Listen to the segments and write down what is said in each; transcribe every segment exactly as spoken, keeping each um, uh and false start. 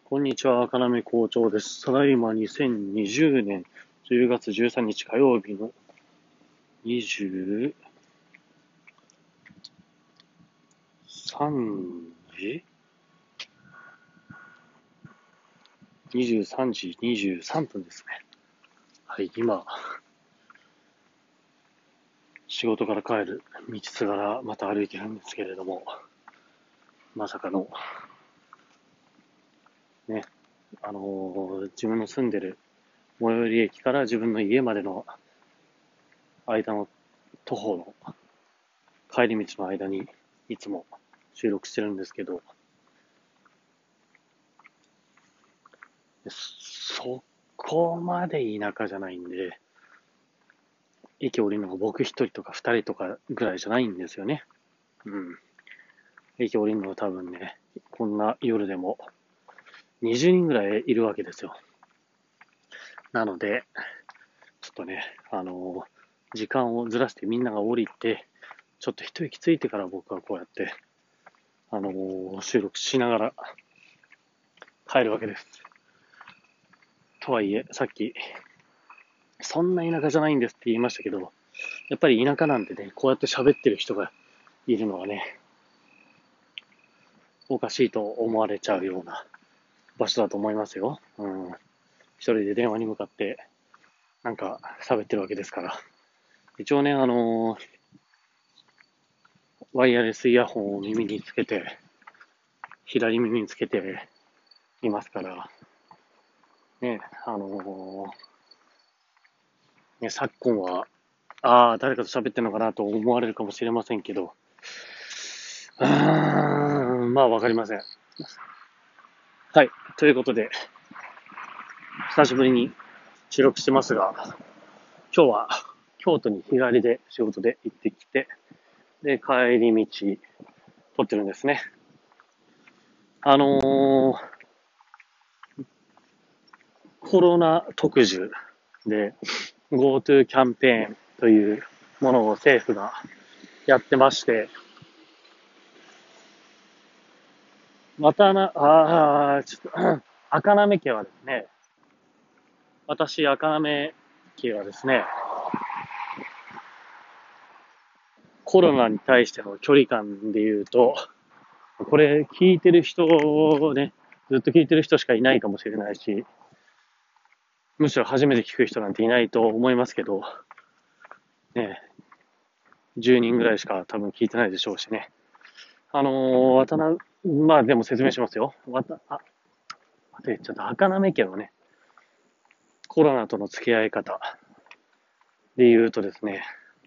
こんにちは、赤波校長です。ただいまにせんにじゅうねんじゅうがつじゅうさんにち火曜日のにじゅうさんじ ?にじゅうさんじにじゅうさんぷんですね。はい、今、仕事から帰る道すがらまた歩いてるんですけれども、まさかの、ね、あのー自分の住んでる最寄り駅から自分の家までの間の徒歩の帰り道の間にいつも収録してるんですけど、そこまで田舎じゃないんで、駅降りるのが僕一人とか二人とかぐらいじゃないんですよね。うん。駅降りるのは多分ね、こんな夜でもにじゅうにんぐらいいるわけですよ。なので、ちょっとね、あのー時間をずらしてみんなが降りて、ちょっと一息ついてから僕はこうやって、あのー収録しながら帰るわけです。とはいえ、さっき、そんな田舎じゃないんですって言いましたけど、やっぱり田舎なんでね、こうやって喋ってる人がいるのはね、おかしいと思われちゃうような場所だと思いますよ。うん。一人で電話に向かって、なんか喋ってるわけですから。一応ね、あのーワイヤレスイヤホンを耳につけて、左耳につけていますから、ね、あのーね、昨今は、ああ、誰かと喋ってるのかなと思われるかもしれませんけど、うーん、まあわかりません。はい。ということで、久しぶりに収録してますが、今日は京都に日帰りで仕事で行ってきて、で、帰り道、撮ってるんですね。あのー、コロナ特需で GoTo キャンペーンというものを政府がやってまして、またな、あー、ちょっと、赤なめ家はですね、私、赤なめ家はですね、コロナに対しての距離感で言うと、これ聞いてる人をね、ずっと聞いてる人しかいないかもしれないし、むしろ初めて聞く人なんていないと思いますけど、ね、じゅうにんぐらいしか多分聞いてないでしょうしね。あのー、渡辺、まあでも説明しますよ。わた、あ、で、ちょっと赤なめ家のね、コロナとの付き合い方で言うとですね、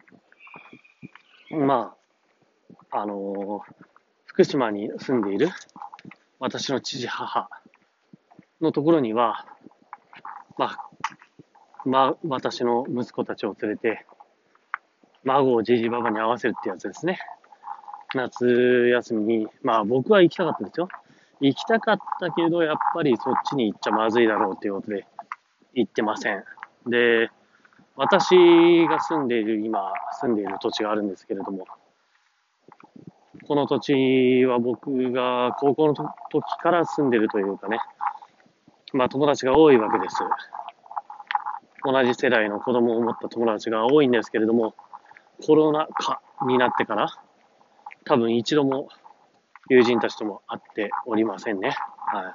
まあ、あのー、福島に住んでいる私の父母のところには、まあ、まあ、私の息子たちを連れて、孫をじじばばに合わせるってやつですね。夏休みに、まあ僕は行きたかったですよ。行きたかったけど、やっぱりそっちに行っちゃまずいだろうっていうことで行ってません。で、私が住んでいる、今住んでいる土地があるんですけれども、この土地は僕が高校の時から住んでるというかね、まあ友達が多いわけです。同じ世代の子供を持った友達が多いんですけれども、コロナ禍になってから多分一度も友人たちとも会っておりませんね。はい。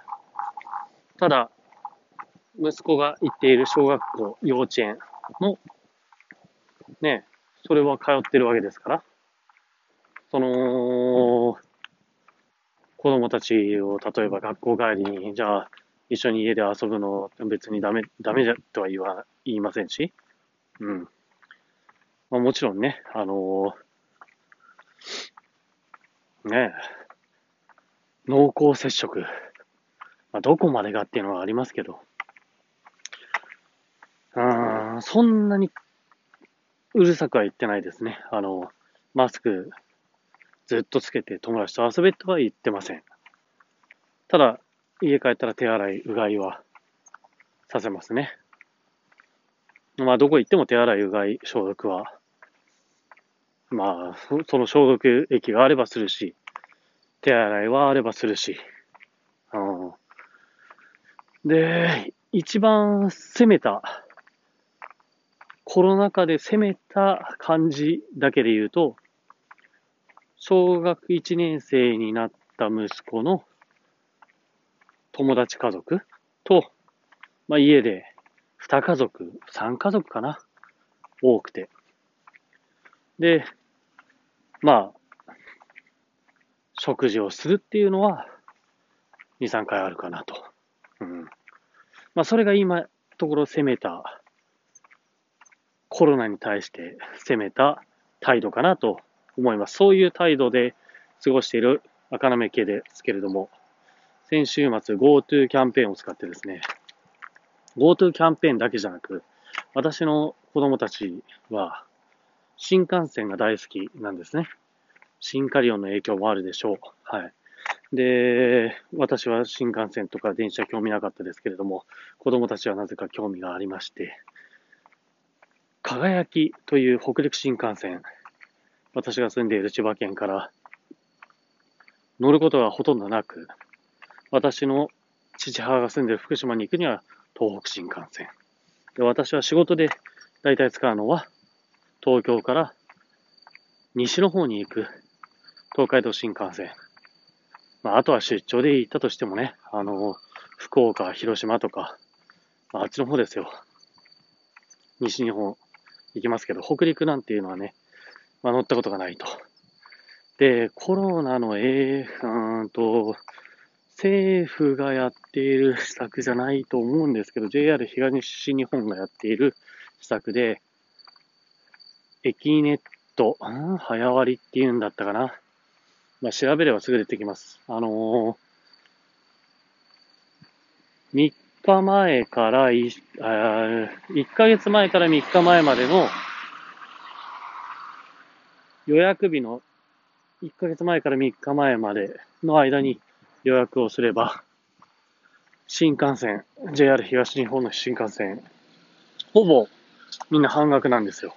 ただ、息子が行っている小学校、幼稚園も、ね、それは通ってるわけですから、その、子供たちを、例えば学校帰りに、じゃあ、一緒に家で遊ぶの別にダメ、ダメだとは言わ、言いませんし、うん。まあ、もちろんね、あのーね、濃厚接触、まあ、どこまでがっていうのはありますけど、うーん、そんなにうるさくは言ってないですね。あの、マスクずっとつけて友達と遊べとは言ってません。ただ、家帰ったら手洗い、うがいはさせますね。まあ、どこ行っても手洗い、うがい、消毒は、まあ、その消毒液があればするし、手洗いはあればするし、うん、 で、一番攻めた、コロナ禍で攻めた感じだけで言うと、小学いちねん生になった息子の友達家族と、まあ、家でに家族、さん家族かな、多くて。で、まあ、食事をするっていうのはに、さんかいあるかなと。うん。まあ、それが今、ところ攻めた、コロナに対して攻めた態度かなと思います。そういう態度で過ごしている赤なめ家ですけれども、先週末 GoTo キャンペーンを使ってですね、GoTo キャンペーンだけじゃなく、私の子供たちは新幹線が大好きなんですね。新カリオンの影響もあるでしょう。はい。で、私は新幹線とか電車興味なかったですけれども、子供たちはなぜか興味がありまして、輝きという北陸新幹線、私が住んでいる千葉県から乗ることがほとんどなく、私の父母が住んでいる福島に行くには東北新幹線。で、私は仕事で大体使うのは東京から西の方に行く東海道新幹線。まあ、あとは出張で行ったとしてもね、あの、福岡、広島とか、まあ、あっちの方ですよ。西日本行きますけど、北陸なんていうのはね、まあ、乗ったことがないと。で、コロナの、えー、うーんと、政府がやっている施策じゃないと思うんですけど、ジェイアール 東日本がやっている施策で、エキネット、うん、早割っていうんだったかな。まあ、調べればすぐ出てきます。あのー、みっかまえからい、あいっかげつまえからみっかまえまでの予約日のいっかげつまえからみっかまえまでの間に予約をすれば、新幹線、ジェイアール 東日本の新幹線、ほぼみんな半額なんですよ。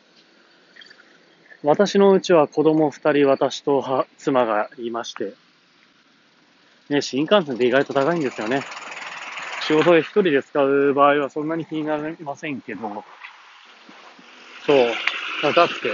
私のうちは子供ふたり、私と妻がいまして、ね、新幹線って意外と高いんですよね。仕事で一人で使う場合はそんなに気になりませんけど、そう、高くて。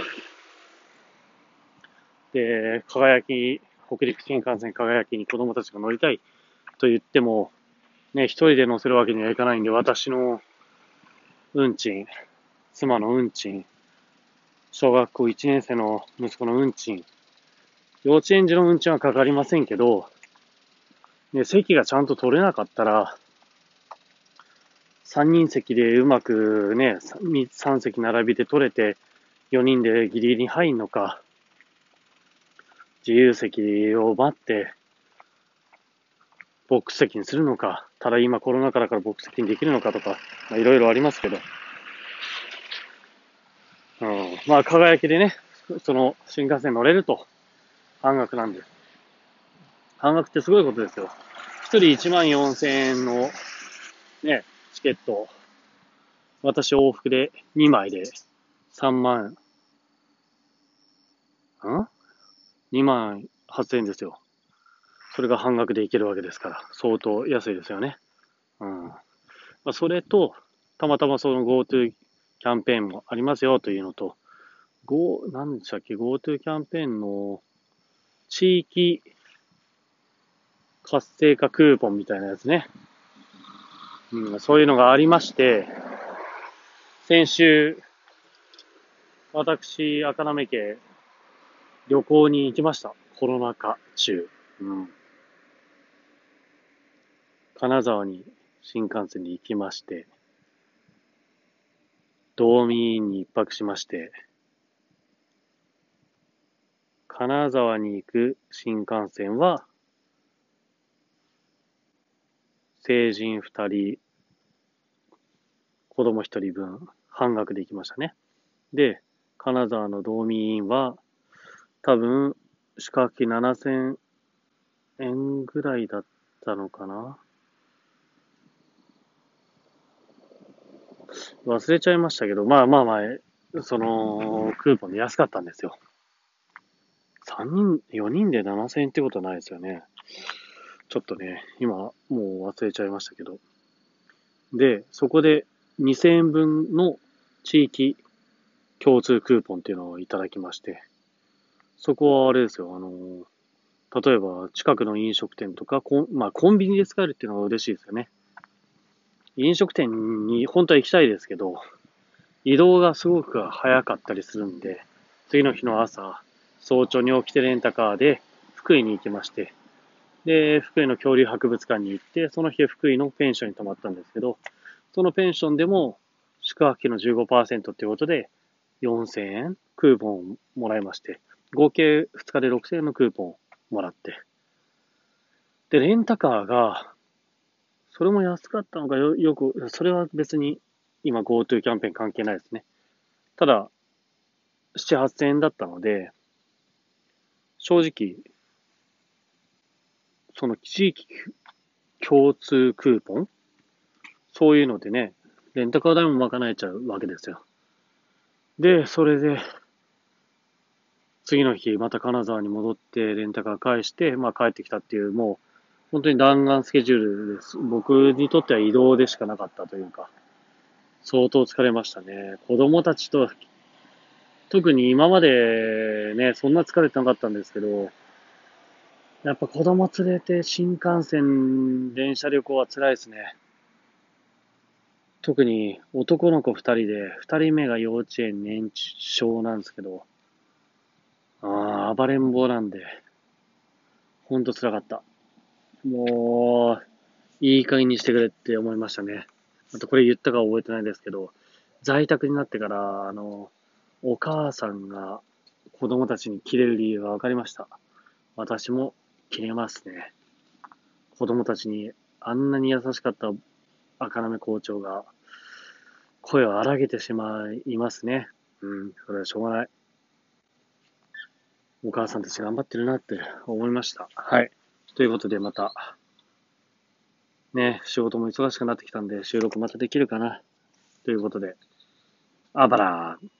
で、輝き、北陸新幹線輝きに子供たちが乗りたいと言っても、ね、一人で乗せるわけにはいかないんで、私の運賃、妻の運賃、小学校いちねん生の息子の運賃、幼稚園児の運賃はかかりませんけど、ね、席がちゃんと取れなかったら、さんにん席でうまくね、さん席並びで取れて、よにんでギリギリに入んのか、自由席を待って、ボックス席にするのか、ただ今コロナ禍だからボックス席にできるのかとか、まあいろいろありますけど、うん、まあ輝きでね、その新幹線乗れると半額なんです。半額ってすごいことですよ。一人いちまんよんせんえんのね、チケット、私往復でにまいでさんまん、ん ?に 万はっせんえんですよ。それが半額でいけるわけですから、相当安いですよね。うん。まあ、それと、たまたまその GoTo キャンペーンもありますよというのと、Go、何でしたっけ、GoTo キャンペーンの地域活性化クーポンみたいなやつね。うん、そういうのがありまして、先週、私、赤なめ家、旅行に行きました。コロナ禍中。うん。金沢に新幹線に行きまして、道民に一泊しまして、金沢に行く新幹線は、成人二人、子供一人分、半額で行きましたね。で、金沢の道民は、多分、宿泊費ななせんえんぐらいだったのかな。忘れちゃいましたけど、まあまあまあ、その、クーポンで安かったんですよ。さんにん、よにんでななせんえんってことはないですよね。ちょっとね、今、もう忘れちゃいましたけど。 で、そこでにせんえんぶんの地域共通クーポンっていうのをいただきまして、そこはあれですよ、あの、例えば近くの飲食店とか、コンまあコンビニで使えるっていうのが嬉しいですよね。飲食店に本当は行きたいですけど、移動がすごく早かったりするんで、次の日の朝、早朝に起きてレンタカーで福井に行きまして、で、福井の恐竜博物館に行って、その日福井のペンションに泊まったんですけど、そのペンションでも宿泊費のじゅうごパーセントっていうことでよんせんえんクーポンをもらいまして、合計ふつかでろくせんえんのクーポンをもらって、で、レンタカーが、それも安かったのかよ、よく、それは別に今 GoTo キャンペーン関係ないですね。ただ、なな、はっせんえんだったので、正直、その地域共通クーポンそういうのでね、レンタカー代も賄えちゃうわけですよ。で、それで、次の日、また金沢に戻って、レンタカー返して、まあ帰ってきたっていう、もう、本当に弾丸スケジュールです。僕にとっては移動でしかなかったというか、相当疲れましたね。子供たちと、特に今までね、そんな疲れてなかったんですけど、やっぱ子供連れて新幹線、電車旅行は辛いですね。特に男の子二人で、二人目が幼稚園年少なんですけど、ああ、暴れん坊なんで、ほんと辛かった。もう、いい加減にしてくれって思いましたね。あとこれ言ったか覚えてないですけど、在宅になってから、あの、お母さんが子供たちにキレる理由が分かりました。私もキレますね。子供たちにあんなに優しかった赤目校長が声を荒げてしまいますね。うん、それはしょうがない。お母さんたち頑張ってるなって思いました。はい。ということでまた、ね、仕事も忙しくなってきたんで収録またできるかな。ということで、あばらー。